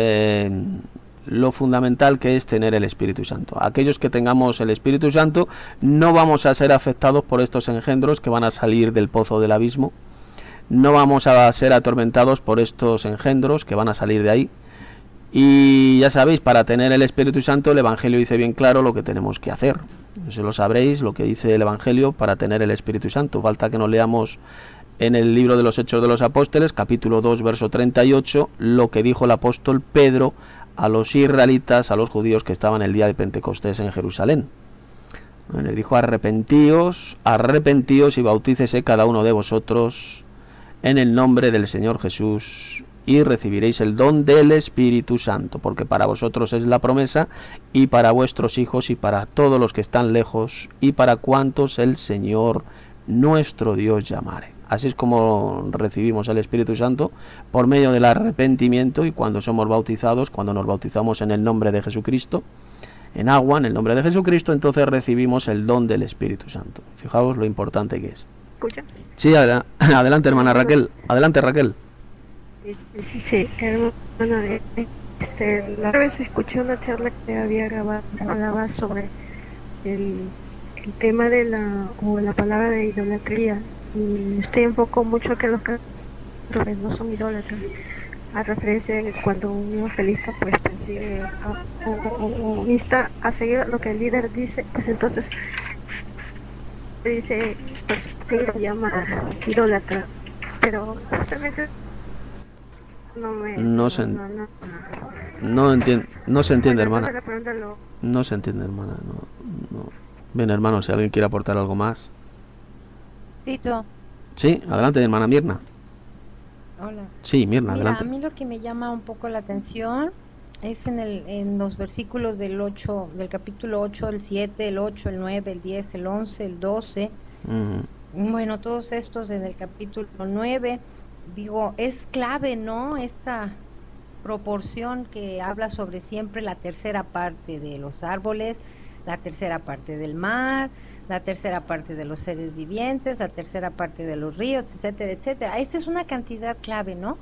lo fundamental que es tener el Espíritu Santo. Aquellos que tengamos el Espíritu Santo no vamos a ser afectados por estos engendros que van a salir del pozo del abismo. No vamos a ser atormentados por estos engendros que van a salir de ahí. Y ya sabéis, para tener el Espíritu Santo, el Evangelio dice bien claro lo que tenemos que hacer. Eso lo sabréis, lo que dice el Evangelio para tener el Espíritu Santo. Falta que nos leamos en el libro de los Hechos de los Apóstoles, capítulo 2, verso 38, lo que dijo el apóstol Pedro a los israelitas, a los judíos que estaban el día de Pentecostés en Jerusalén. Les dijo: arrepentíos y bautícese cada uno de vosotros en el nombre del Señor Jesús, y recibiréis el don del Espíritu Santo, porque para vosotros es la promesa, y para vuestros hijos, y para todos los que están lejos, y para cuantos el Señor nuestro Dios llamare. Así es como recibimos el Espíritu Santo, por medio del arrepentimiento, y cuando somos bautizados, cuando nos bautizamos en el nombre de Jesucristo, en agua, en el nombre de Jesucristo, entonces recibimos el don del Espíritu Santo. Fijaos lo importante que es. ¿Escucha? Sí, adelante, hermana Raquel. Adelante, Raquel. Sí, hermana, la otra vez escuché una charla que había grabado, hablaba sobre el tema de la palabra de idolatría, y usted enfocó mucho que los católicos no son idólatras, a referencia de cuando un evangelista pues persigue o insta a seguir lo que el líder dice, pues entonces dice, pues se lo llama idólatra, pero justamente no se entiende, hermana. No se entiende, hermana. No. Bien, hermano, si alguien quiere aportar algo más. Tito. Sí, adelante, hermana Mirna. Hola. Sí, Mirna, Mira, adelante. a mí lo que me llama un poco la atención es en los versículos del capítulo 8, el 7, el 8, el 9, el 10, el 11, el 12. Bueno, todos estos en el capítulo 9, digo, es clave, ¿no? Esta proporción que habla sobre siempre la tercera parte de los árboles, la tercera parte del mar, la tercera parte de los seres vivientes, la tercera parte de los ríos, etcétera, etcétera. Esta es una cantidad clave, ¿no?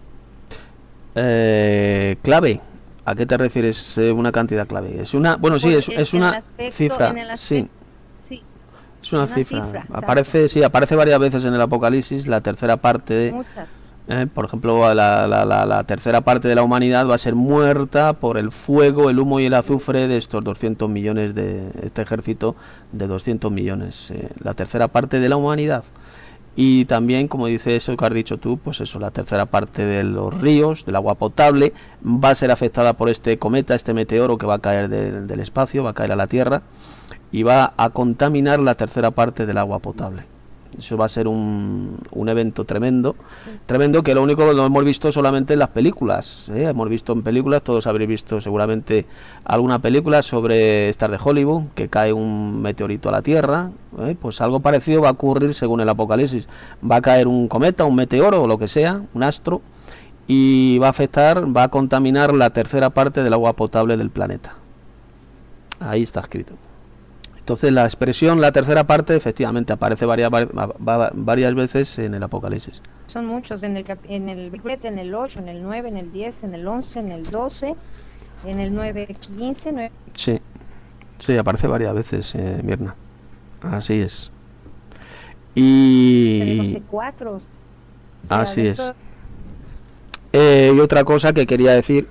Clave. ¿A qué te refieres una cantidad clave? Es una, bueno, sí, Por es en el una aspecto, cifra, en el sí, aspecto, sí, es sí, una una cifra. cifra, exacto, Aparece, sí, aparece varias veces en el Apocalipsis la tercera parte de, muchas. por ejemplo, la tercera parte de la humanidad va a ser muerta por el fuego, el humo y el azufre de estos 200 millones de este ejército de 200 millones. La tercera parte de la humanidad. Y también, como dice eso que has dicho tú, pues eso, la tercera parte de los ríos, del agua potable, va a ser afectada por este cometa, este meteoro que va a caer del espacio, va a caer a la Tierra y va a contaminar la tercera parte del agua potable. Eso va a ser un evento tremendo, Sí. tremendo, que lo único que lo hemos visto solamente en las películas, ¿eh? Hemos visto en películas, todos habréis visto seguramente alguna película sobre estas de Hollywood, que cae un meteorito a la Tierra, ¿eh? Pues algo parecido va a ocurrir según el Apocalipsis. Va a caer un cometa, un meteoro o lo que sea, un astro, y va a afectar, va a contaminar la tercera parte del agua potable del planeta. Ahí está escrito. Entonces la expresión, la tercera parte, efectivamente aparece varias veces en el Apocalipsis. Son muchos en el 7, en el 8, en el 9, en el 10, en el 11, en el 12, en el 9:15, 9, Sí, sí, aparece varias veces, Mirna. Así es. Y 12:4. O sea, así es. dentro Y otra cosa que quería decir,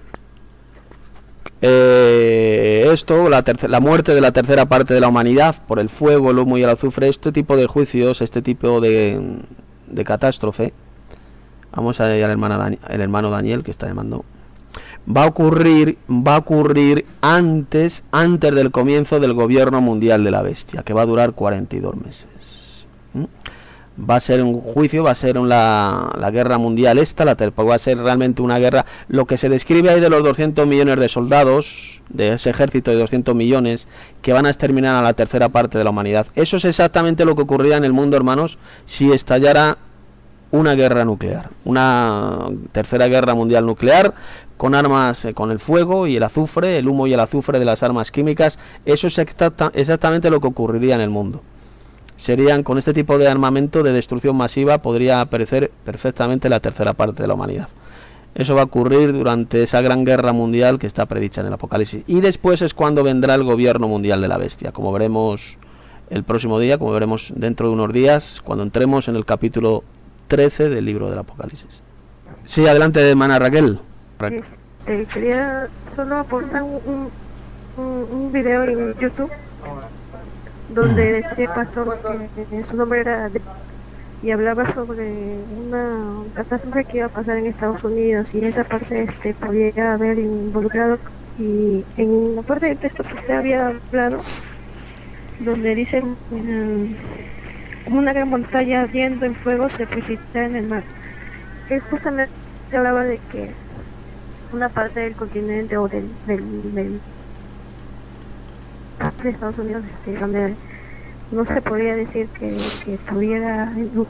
esto, la muerte de la tercera parte de la humanidad por el fuego, el humo y el azufre, este tipo de juicios, este tipo de catástrofe, vamos a ir al el hermano Daniel que está llamando, va a ocurrir antes del comienzo del gobierno mundial de la bestia, que va a durar 42 meses. ¿Mm? Va a ser un juicio, va a ser la guerra mundial esta, va a ser realmente una guerra. Lo que se describe ahí de los 200 millones de soldados, de ese ejército de 200 millones, que van a exterminar a la tercera parte de la humanidad. Eso es exactamente lo que ocurriría en el mundo, hermanos, si estallara una guerra nuclear, una tercera guerra mundial nuclear, con armas, con el fuego y el azufre, el humo y el azufre de las armas químicas. Eso es exactamente lo que ocurriría en el mundo. Serían, con este tipo de armamento de destrucción masiva, podría perecer perfectamente la tercera parte de la humanidad. Eso va a ocurrir durante esa gran guerra mundial que está predicha en el Apocalipsis. Y después es cuando vendrá el gobierno mundial de la bestia, como veremos el próximo día, como veremos dentro de unos días, cuando entremos en el capítulo 13 del libro del Apocalipsis. Sí, adelante, hermana Raquel. Quería solo aportar un video en YouTube donde decía el pastor que su nombre era y hablaba sobre una catástrofe que iba a pasar en Estados Unidos y esa parte podía haber involucrado, y en la parte del texto que usted había hablado donde dice una gran montaña ardiendo en fuego se precipita en el mar. Él justamente hablaba de que una parte del continente o del de Estados Unidos donde no se podría decir que pudiera.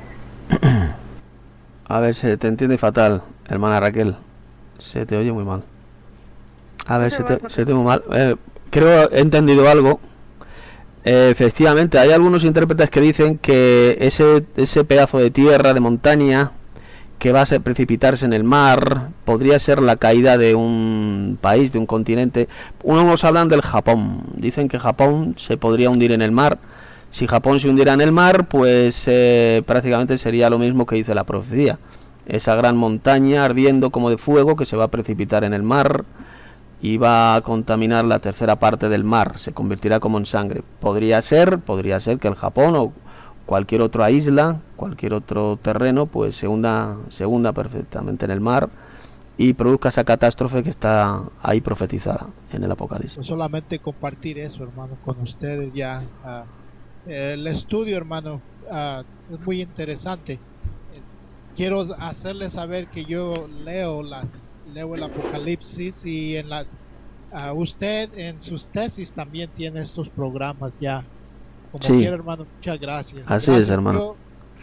A ver, se te entiende fatal, hermana Raquel. Se te oye muy mal. A ver, se te oye muy mal. Creo he entendido algo. Efectivamente, hay algunos intérpretes que dicen que ese pedazo de tierra, de montaña, que va a precipitarse en el mar, podría ser la caída de un país, de un continente. Unos hablan del Japón. Dicen que Japón se podría hundir en el mar. Si Japón se hundiera en el mar, pues prácticamente sería lo mismo que dice la profecía. Esa gran montaña ardiendo como de fuego que se va a precipitar en el mar y va a contaminar la tercera parte del mar, se convertirá como en sangre. Podría ser que el Japón o cualquier otra isla, cualquier otro terreno, pues se hunda perfectamente en el mar y produzca esa catástrofe que está ahí profetizada en el Apocalipsis. Pues solamente compartir eso, hermano, con ustedes ya. El estudio, hermano, es muy interesante. Quiero hacerles saber que yo leo el Apocalipsis y usted en sus tesis también tiene estos programas ya Como Sí. quiera, hermano, muchas gracias. Así Gracias. es, hermano.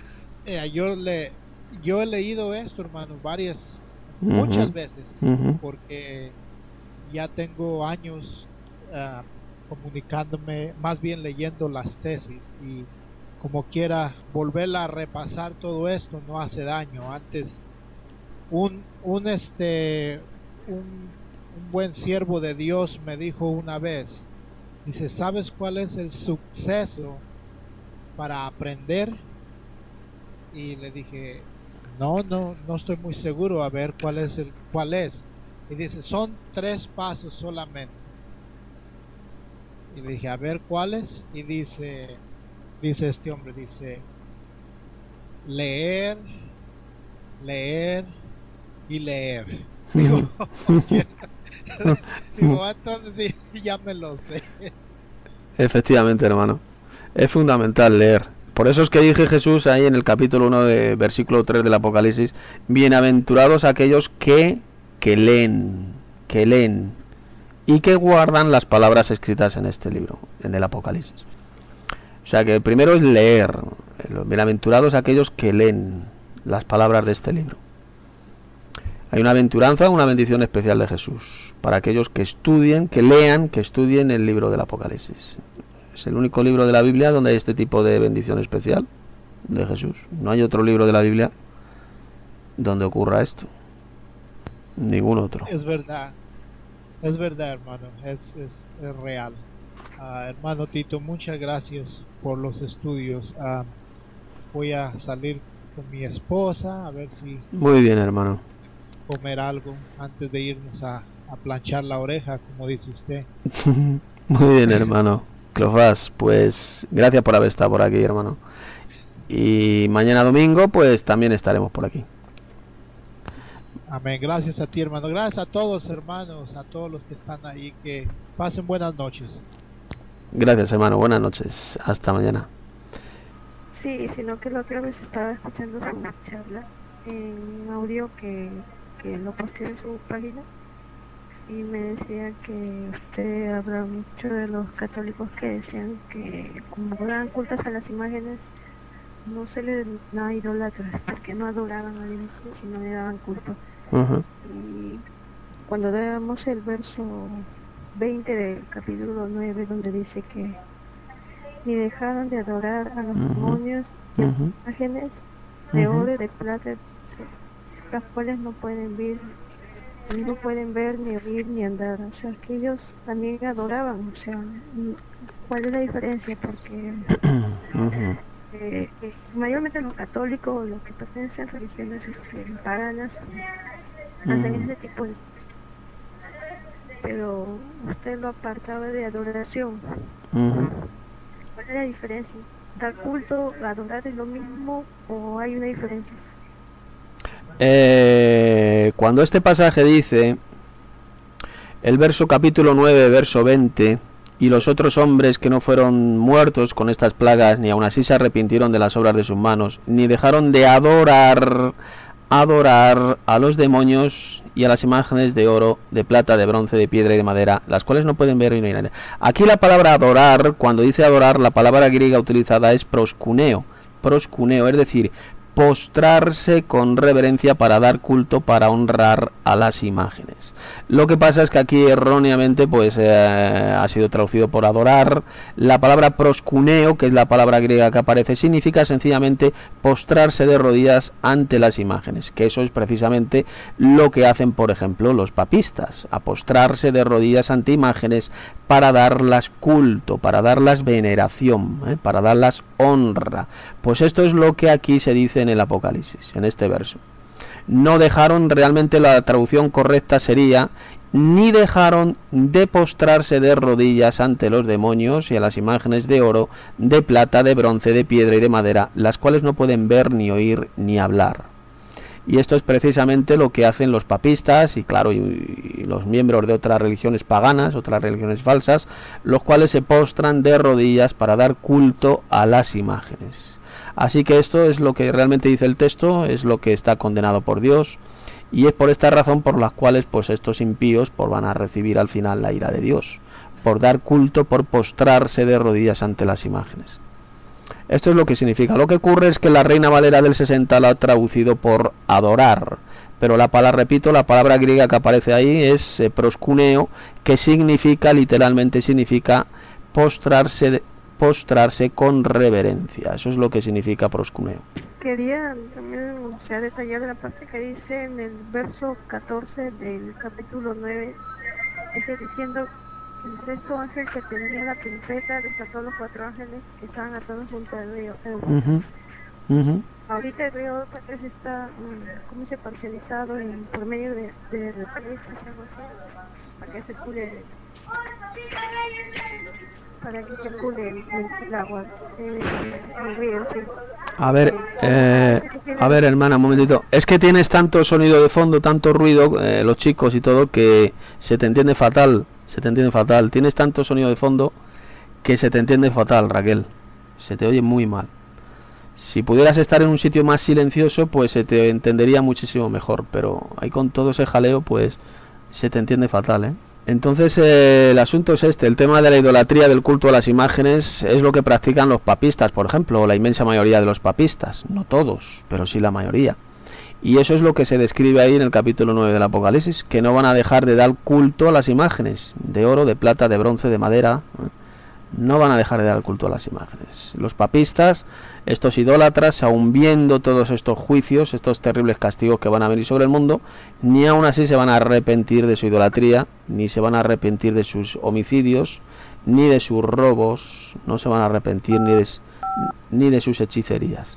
Yo he leído esto, hermano, muchas Ujú, veces, ujú. porque ya tengo años comunicándome, más bien leyendo las tesis, y como quiera volver a repasar todo esto no hace daño. Antes un un este un buen siervo de Dios me dijo una vez, dice, ¿sabes cuál es el suceso para aprender? Y le dije, no estoy muy seguro, a ver cuál es. Y dice, son 3 pasos solamente. Y le dije, a ver cuáles. Y dice este hombre, dice, leer, leer y leer. Digo, digo, entonces sí, ya me lo sé. Efectivamente, hermano. Es fundamental leer. Por eso es que dije Jesús ahí en el capítulo 1 de versículo 3 del Apocalipsis, bienaventurados aquellos que leen y que guardan las palabras escritas en este libro, en el Apocalipsis. O sea que el primero es leer. Los bienaventurados aquellos que leen las palabras de este libro. Hay una aventuranza, una bendición especial de Jesús para aquellos que estudien, que lean, que estudien el libro del Apocalipsis. Es el único libro de la Biblia donde hay este tipo de bendición especial de Jesús. No hay otro libro de la Biblia donde ocurra esto. Ningún otro. Es verdad, hermano, es real. Hermano Tito, muchas gracias por los estudios. Voy a salir con mi esposa a ver si Muy bien, hermano. comer algo antes de irnos a planchar la oreja, como dice usted. Muy bien, hermano. Cleofás, pues gracias por haber estado por aquí, hermano. Y mañana domingo, pues también estaremos por aquí. Amén. Gracias a ti, hermano. Gracias a todos, hermanos, a todos los que están ahí. Que pasen buenas noches. Gracias, hermano. Buenas noches. Hasta mañana. Sí, sino que la otra vez estaba escuchando su charla en audio que lo posteó en su página y me decía que usted habla mucho de los católicos que decían que como daban cultos a las imágenes no se les da idolatras porque no adoraban a Dios sino le daban culto. Uh-huh. Y cuando veamos el verso 20 del capítulo 9 donde dice que ni dejaron de adorar a los demonios y a las imágenes de oro y de plata, las cuales no pueden ver, ni oír, ni andar. O sea, que ellos también adoraban. O sea, ¿cuál es la diferencia? Porque mayormente los católicos, los que pertenecen a religiones paganas, hacen ese tipo de cosas. Pero usted lo apartaba de adoración. ¿Cuál es la diferencia? ¿Dar culto, adorar es lo mismo o hay una diferencia? Cuando este pasaje dice, el verso capítulo 9, verso 20, y los otros hombres que no fueron muertos con estas plagas, ni aun así se arrepintieron de las obras de sus manos, ni dejaron de adorar a los demonios y a las imágenes de oro, de plata, de bronce, de piedra y de madera, las cuales no pueden ver ni oír. Aquí la palabra adorar, cuando dice adorar, la palabra griega utilizada es proskuneo, es decir, postrarse con reverencia para dar culto, para honrar a las imágenes. Lo que pasa es que aquí erróneamente pues ha sido traducido por adorar. La palabra proskuneo, que es la palabra griega que aparece, significa sencillamente postrarse de rodillas ante las imágenes, que eso es precisamente lo que hacen, por ejemplo, los papistas, a postrarse de rodillas ante imágenes para darlas culto, para darlas veneración, para darlas honra. Pues esto es lo que aquí se dice en el Apocalipsis, en este verso. No dejaron, realmente la traducción correcta sería, ni dejaron de postrarse de rodillas ante los demonios y a las imágenes de oro, de plata, de bronce, de piedra y de madera, las cuales no pueden ver, ni oír, ni hablar. Y esto es precisamente lo que hacen los papistas y claro, y los miembros de otras religiones paganas, otras religiones falsas, los cuales se postran de rodillas para dar culto a las imágenes. Así que esto es lo que realmente dice el texto, es lo que está condenado por Dios, y es por esta razón por las cuales pues estos impíos pues van a recibir al final la ira de Dios, por dar culto, por postrarse de rodillas ante las imágenes. Esto es lo que significa. Lo que ocurre es que la Reina Valera del 60 lo ha traducido por adorar, pero la palabra, repito, la palabra griega que aparece ahí es proskuneo, que significa, literalmente significa postrarse con reverencia. Eso es lo que significa proskuneo. Quería también, o sea, detallar la parte que dice en el verso 14 del capítulo 9, dice diciendo: el sexto ángel que tenía la trompeta desató los 4 ángeles que estaban atados junto al río Éufrates. Ahorita el río Éufrates está, ¿cómo se parcializado por medio de represas, algo así, para que circule el agua, el río, sí. A ver, hermana, un momentito. Es que tienes tanto sonido de fondo, tanto ruido, los chicos y todo, que se te entiende fatal. Tienes tanto sonido de fondo que se te entiende fatal, Raquel. Se te oye muy mal. Si pudieras estar en un sitio más silencioso, pues se te entendería muchísimo mejor. Pero ahí con todo ese jaleo, pues se te entiende fatal, ¿eh? Entonces el asunto es este, el tema de la idolatría, del culto a las imágenes, es lo que practican los papistas, por ejemplo, o la inmensa mayoría de los papistas, no todos, pero sí la mayoría. Y eso es lo que se describe ahí en el capítulo 9 del Apocalipsis, que no van a dejar de dar culto a las imágenes, de oro, de plata, de bronce, de madera, no van a dejar de dar culto a las imágenes. Los papistas, estos idólatras, aun viendo todos estos juicios, estos terribles castigos que van a venir sobre el mundo, ni aún así se van a arrepentir de su idolatría, ni se van a arrepentir de sus homicidios, ni de sus robos, no se van a arrepentir ni de sus hechicerías.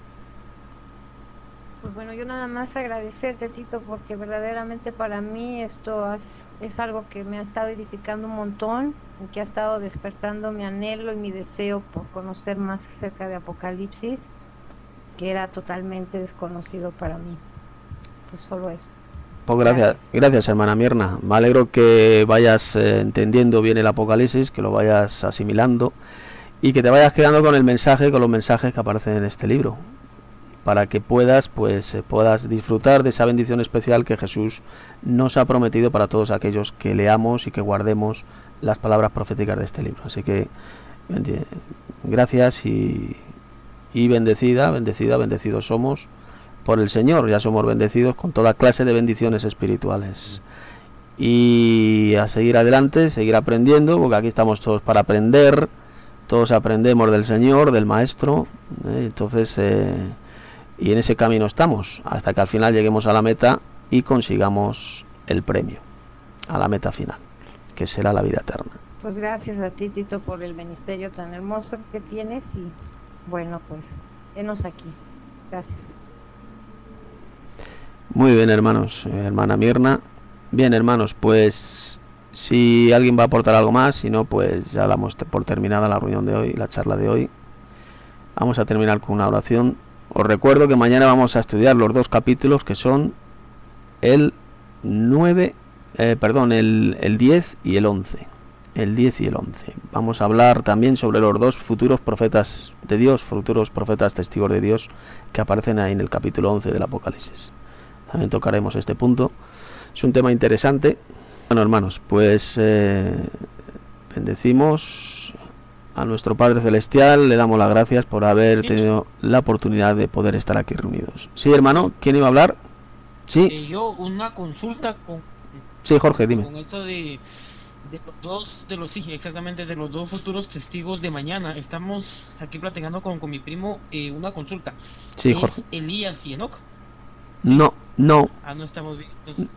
Pues bueno, yo nada más agradecerte, Tito, porque verdaderamente para mí esto es algo que me ha estado edificando un montón, y que ha estado despertando mi anhelo y mi deseo por conocer más acerca de Apocalipsis, que era totalmente desconocido para mí. Pues solo eso. Pues gracias hermana Mirna. Me alegro que vayas entendiendo bien el Apocalipsis, que lo vayas asimilando y que te vayas quedando con el mensaje, con los mensajes que aparecen en este libro, para que puedas disfrutar de esa bendición especial que Jesús nos ha prometido para todos aquellos que leamos y que guardemos las palabras proféticas de este libro. Así que gracias y bendecidos somos por el Señor. Ya somos bendecidos con toda clase de bendiciones espirituales. Y a seguir adelante, seguir aprendiendo, porque aquí estamos todos para aprender. Todos aprendemos del Señor, del Maestro. Entonces... y en ese camino estamos, hasta que al final lleguemos a la meta y consigamos el premio, a la meta final, que será la vida eterna. Pues gracias a ti, Tito, por el ministerio tan hermoso que tienes, y bueno, pues, henos aquí. Gracias. Muy bien, hermanos, hermana Mirna. Bien, hermanos, pues si alguien va a aportar algo más, si no, pues ya damos por terminada la reunión de hoy, la charla de hoy. Vamos a terminar con una oración. Os recuerdo que mañana vamos a estudiar los 2 capítulos que son el 10 y el 11. El 10 y el 11. Vamos a hablar también sobre los 2 futuros profetas de Dios, futuros profetas testigos de Dios que aparecen ahí en el capítulo 11 del Apocalipsis. También tocaremos este punto. Es un tema interesante. Bueno, hermanos, pues bendecimos a nuestro Padre Celestial, le damos las gracias por haber tenido la oportunidad de poder estar aquí reunidos. Sí, hermano, ¿quién iba a hablar? Sí. Yo una consulta con... Sí, Jorge, dime. Con eso de los dos futuros testigos de mañana. Estamos aquí platicando con mi primo, una consulta. Sí, Jorge. ¿Es Elías y Enoc? No. Ah, no estamos bien.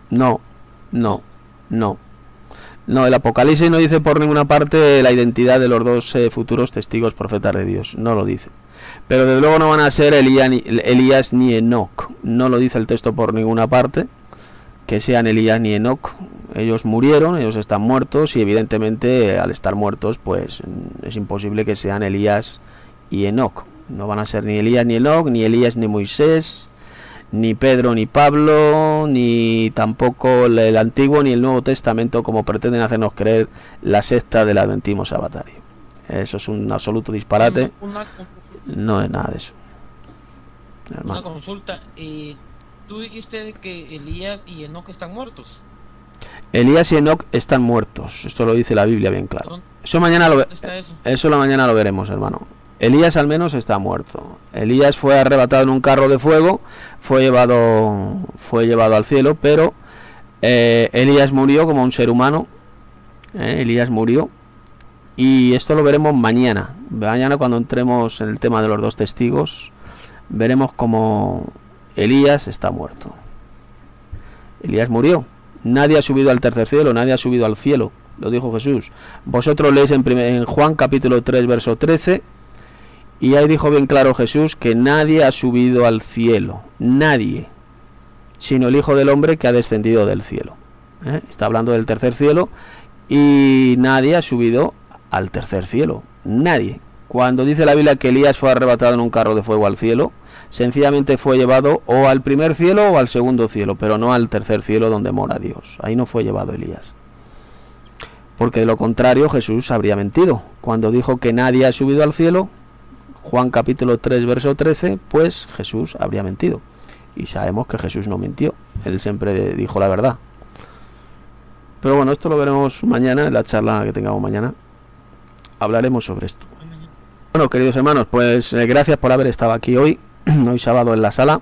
No, el Apocalipsis no dice por ninguna parte la identidad de los 2 futuros testigos profetas de Dios, no lo dice. Pero desde luego no van a ser Elías ni Enoc, no lo dice el texto por ninguna parte, que sean Elías ni Enoc. Ellos murieron, ellos están muertos, y evidentemente al estar muertos pues es imposible que sean Elías y Enoc. No van a ser ni Elías ni Enoc, ni Elías ni Moisés, ni Pedro ni Pablo, ni tampoco el Antiguo ni el Nuevo Testamento, como pretenden hacernos creer la secta del Adventismo Sabatario. Eso es un absoluto disparate. No es nada de eso, hermano. Una consulta. Tú dijiste que Elías y Enoc están muertos. Elías y Enoc están muertos. Esto lo dice la Biblia bien claro. Eso mañana ¿Dónde está eso? eso la mañana lo veremos, hermano. Elías al menos está muerto. Elías fue arrebatado en un carro de fuego, fue llevado al cielo, pero Elías murió como un ser humano. Elías murió. Y esto lo veremos mañana. Mañana cuando entremos en el tema de los dos testigos, veremos como Elías está muerto. Elías murió. Nadie ha subido al tercer cielo, nadie ha subido al cielo. Lo dijo Jesús. Vosotros leéis en Juan capítulo 3, verso 13. Y ahí dijo bien claro Jesús que nadie ha subido al cielo. Nadie. Sino el Hijo del Hombre que ha descendido del cielo. Está hablando del tercer cielo. Y nadie ha subido al tercer cielo. Nadie. Cuando dice la Biblia que Elías fue arrebatado en un carro de fuego al cielo, sencillamente fue llevado o al primer cielo o al segundo cielo, pero no al tercer cielo donde mora Dios. Ahí no fue llevado Elías. Porque de lo contrario Jesús habría mentido. Cuando dijo que nadie ha subido al cielo, Juan capítulo 3, verso 13, pues Jesús habría mentido. Y sabemos que Jesús no mintió. Él siempre dijo la verdad. Pero bueno, esto lo veremos mañana, en la charla que tengamos mañana. Hablaremos sobre esto. Bueno, queridos hermanos, pues gracias por haber estado aquí hoy sábado en la sala.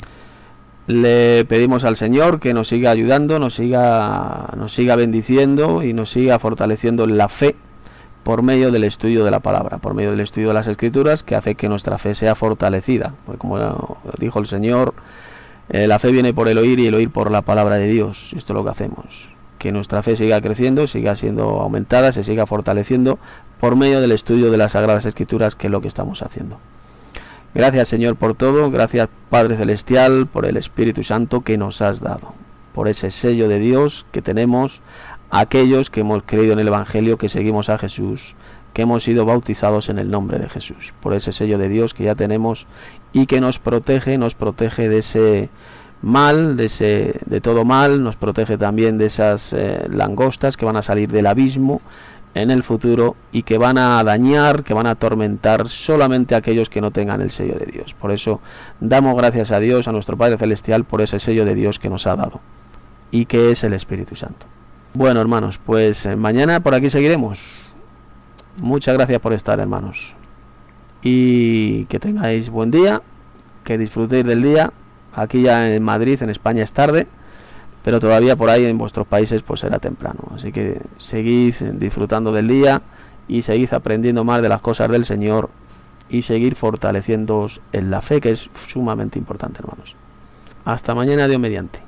Le pedimos al Señor que nos siga ayudando, nos siga bendiciendo y nos siga fortaleciendo en la fe por medio del estudio de la palabra, por medio del estudio de las Escrituras, que hace que nuestra fe sea fortalecida. Porque como dijo el Señor, la fe viene por el oír y el oír por la palabra de Dios. Esto es lo que hacemos. Que nuestra fe siga creciendo, siga siendo aumentada, se siga fortaleciendo por medio del estudio de las Sagradas Escrituras, que es lo que estamos haciendo. Gracias, Señor, por todo. Gracias, Padre Celestial, por el Espíritu Santo que nos has dado, por ese sello de Dios que tenemos aquellos que hemos creído en el Evangelio, que seguimos a Jesús, que hemos sido bautizados en el nombre de Jesús, por ese sello de Dios que ya tenemos y que nos protege de ese mal, de todo mal, nos protege también de esas langostas que van a salir del abismo en el futuro y que van a dañar, que van a atormentar solamente a aquellos que no tengan el sello de Dios. Por eso damos gracias a Dios, a nuestro Padre Celestial, por ese sello de Dios que nos ha dado y que es el Espíritu Santo. Bueno, hermanos, pues mañana por aquí seguiremos. Muchas gracias por estar, hermanos, y que tengáis buen día, que disfrutéis del día. Aquí ya en Madrid, en España, es tarde, pero todavía por ahí en vuestros países pues será temprano. Así que seguid disfrutando del día y seguid aprendiendo más de las cosas del Señor y seguir fortaleciéndoos en la fe, que es sumamente importante, hermanos. Hasta mañana, Dios mediante.